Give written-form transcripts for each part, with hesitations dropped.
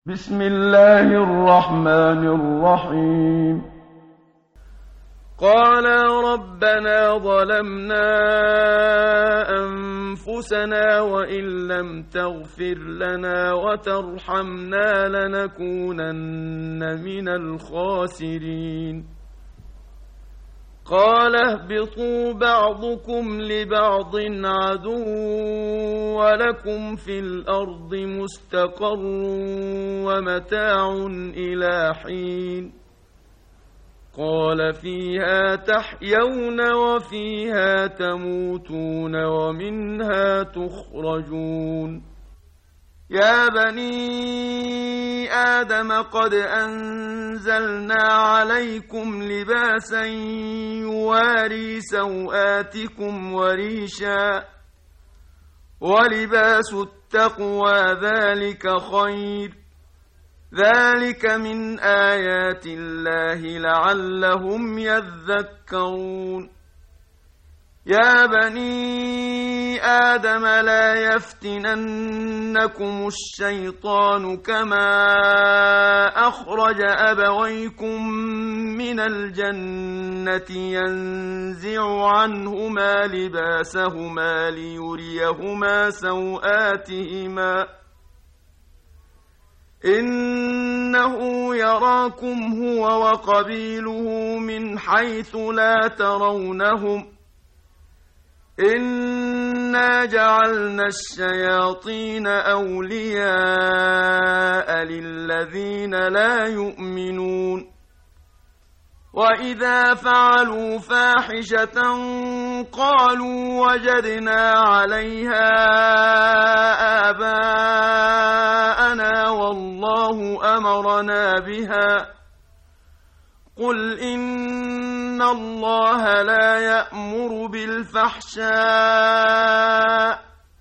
بسم الله الرحمن الرحيم. قالا ربنا ظلمنا أنفسنا وإن لم تغفر لنا وترحمنا لنكونن من الخاسرين. قال اهبطوا بعضكم لبعض عدو ولكم في الأرض مستقر ومتاع إلى حين. قال فيها تحيون وفيها تموتون ومنها تخرجون. يا بني آدم قد أنزلنا عليكم لباسا يواري سوآتكم وريشا ولباس التقوى ذلك خير. ذلك من آيات الله لعلهم يذكرون. يا بني آدم لا يفتننكم الشيطان كما أخرج أبويكم من الجنة ينزع عنهما لباسهما ليريهما سوآتهما إنه يراكم هو وقبيله من حيث لا ترونهم إنا جعلنا الشياطين أولياء للذين لا يؤمنون. وإذا فعلوا فاحشة قالوا وجدنا عليها آباءنا والله أمرنا بها. قل إن الله لا يأمر بالفحشاء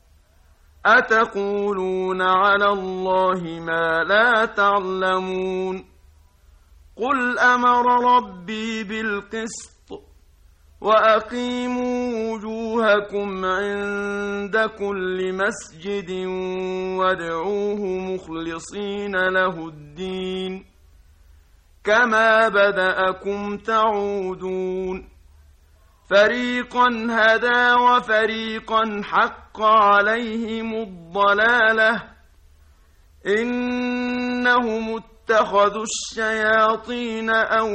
أتقولون على الله ما لا تعلمون. قل أمر ربي بالقسط وأقيموا وجوهكم عند كل مسجد وادعوه مخلصين له الدين كما بدأكم تعودون. فريقا هدى وفريقا حق عليهم الضلالة إنهم اتخذوا الشياطين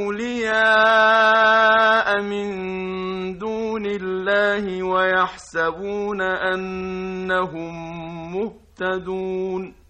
أولياء من دون الله ويحسبون أنهم مهتدون.